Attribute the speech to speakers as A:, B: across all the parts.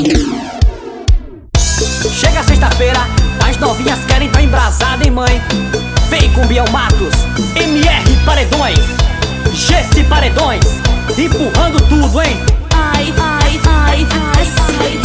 A: Chega sexta-feira, as novinhas querem tá embrasada, hein, mãe? Vem com Biel Matos, MR Paredões, GC Paredões, empurrando tudo, hein?
B: Ai, ai, ai, ai, ai.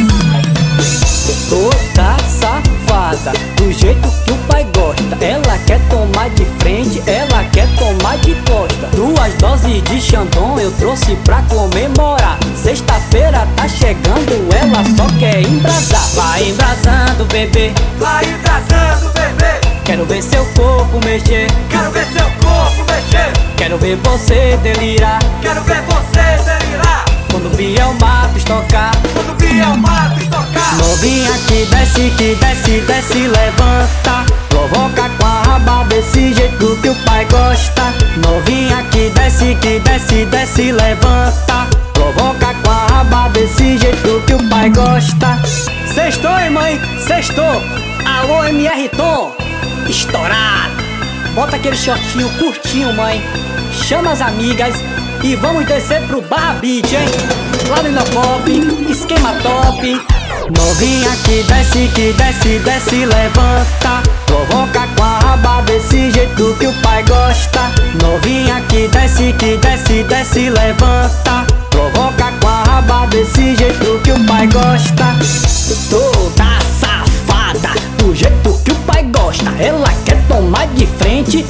A: Toda safada, do jeito que o pai gosta. Ela quer tomar de frente, ela quer tomar de costa. 2 doses de Xandão eu trouxe pra comemorar. Sexta-feira tá chegando, ela só quer embrasar. Vai embrasando, bebê,
C: Vai embrasando, bebê.
A: quero ver seu corpo mexer.
C: Quero ver seu corpo mexer.
A: Quero ver você delirar.
C: Quero ver você delirar.
A: Quando o Biel Matos tocar.
C: Quando o Biel Matos tocar.
A: Novinha que desce, desce, levanta. Provoca com a raba desse jeito que o pai gosta. Novinha que desce, desce, levanta. Provoca com a raba desse jeito que o pai gosta. Sextou, hein, mãe? Sextou. Alô, MR Tom. Estourado. Bota aquele shortinho curtinho, mãe. Chama as amigas e vamos descer pro Barra Beach, hein? Lá no Inopop, esquema top. Novinha que desce, levanta. Provoca com a raba desse jeito que o pai gosta. Novinha que desce, levanta. Provoca com a raba desse jeito que o pai gosta. Toda safada, do jeito que o pai gosta. Ela quer tomar de frente.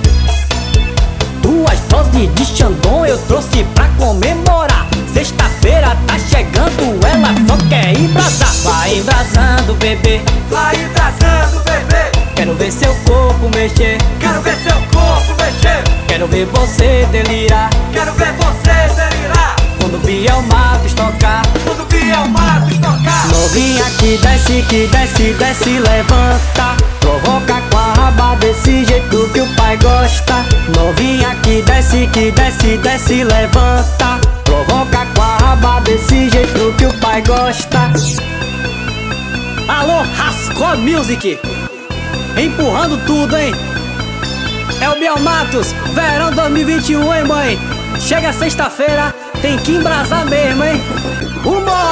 A: 2 doses de Xandão eu trouxe pra comemorar. Sexta-feira tá chegando, ela só quer embrasar. Vai embrasando, bebê,
C: Vai embrasando, bebê.
A: quero ver seu corpo mexer.
C: Quero ver seu corpo mexer.
A: Quero ver você delirar.
C: Quero ver você delirar.
A: Quando o Biel Matos tocar.
C: Quando o Biel Matos tocar.
A: Novinha que desce, levanta. Provoca com a raba desse jeito que o pai gosta. Novinha que desce, levanta. Provoca com a raba desse jeito que o pai gosta. Alô, Rascó Music, empurrando tudo, hein? É o Biel Matos, verão 2021, hein, mãe? Chega sexta-feira, tem que embrasar mesmo, hein? Vambora!